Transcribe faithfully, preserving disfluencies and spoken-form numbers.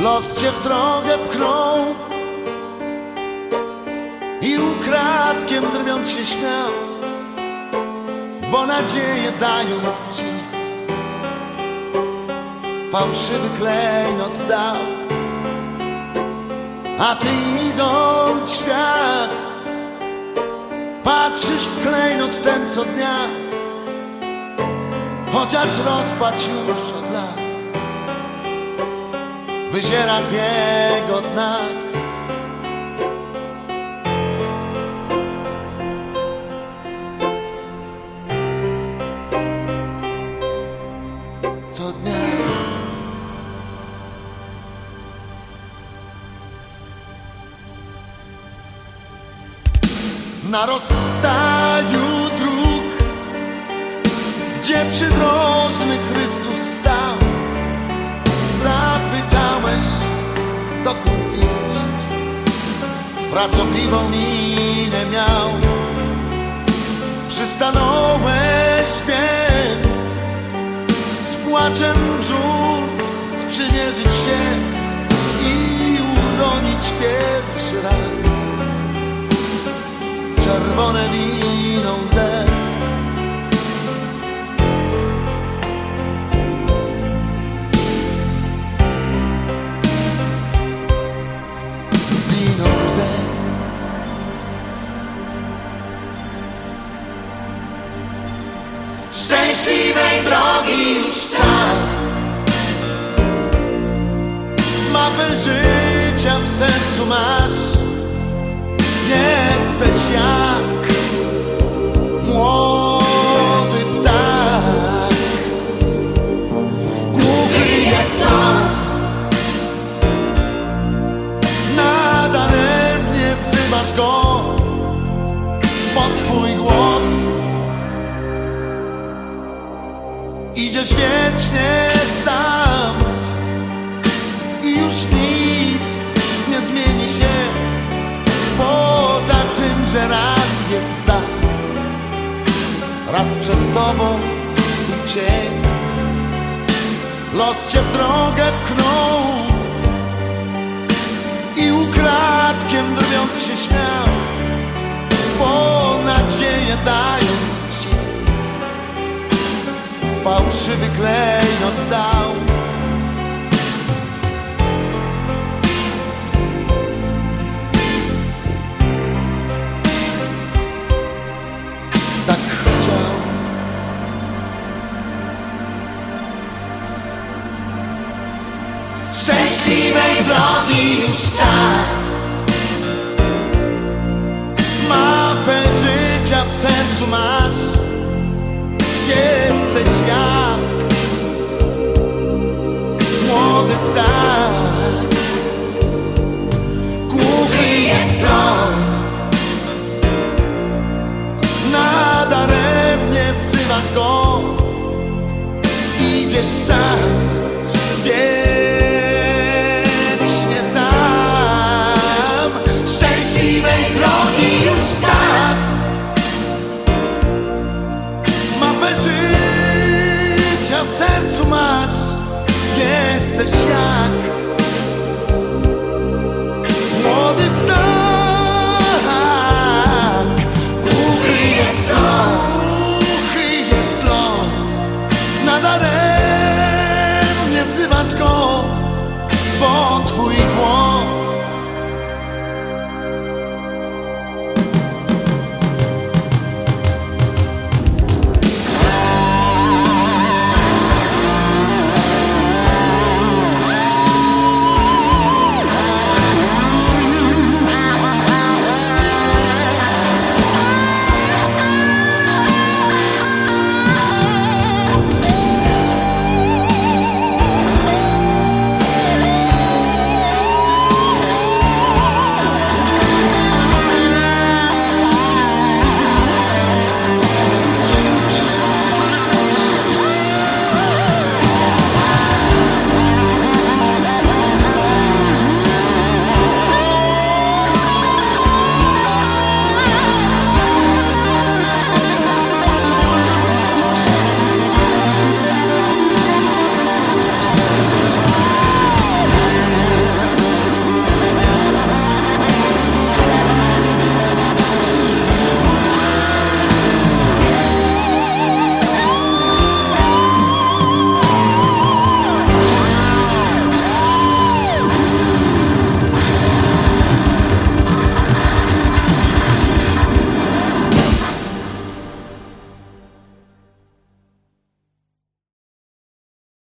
Los cię w drogę pchnął i ukradkiem drwiąc się śmiał, bo nadzieję dając ci fałszywy klejnot dał. A ty idąc w świat, patrzysz w klejnot ten co dnia, chociaż rozpacz już od lat wyziera z jego dna. Co dnia na rozstaju dróg, gdzie przydrożny Chrystus stał, zapytałeś, dokąd iść. Frasobliwą minę miał. Przystanąłeś więc z płaczem brzus sprzymierzyć się i uronić pierwszy raz w czerwone wino łzę. Szczęśliwej drogi już czas, mapę życia w sercu masz. Jesteś jak młody ptak, głuchy jest los, nadaremnie wzywasz go po twój głos. Idziesz wiecznie sam i już nic nie zmieni się, poza tym, że raz jest za, raz przed tobą twój cień. Los cię w drogę pchnął i ukradkiem drwiąc się śmiał, bo nadzieję dając ci fałszywy klejnot dał. Tak chciał. szczęśliwej drogi już czas, Mapę życia w sercu masz. Jesteś jak młody ptak, głuchy jest los, nadaremnie wzywasz go. Idziesz sam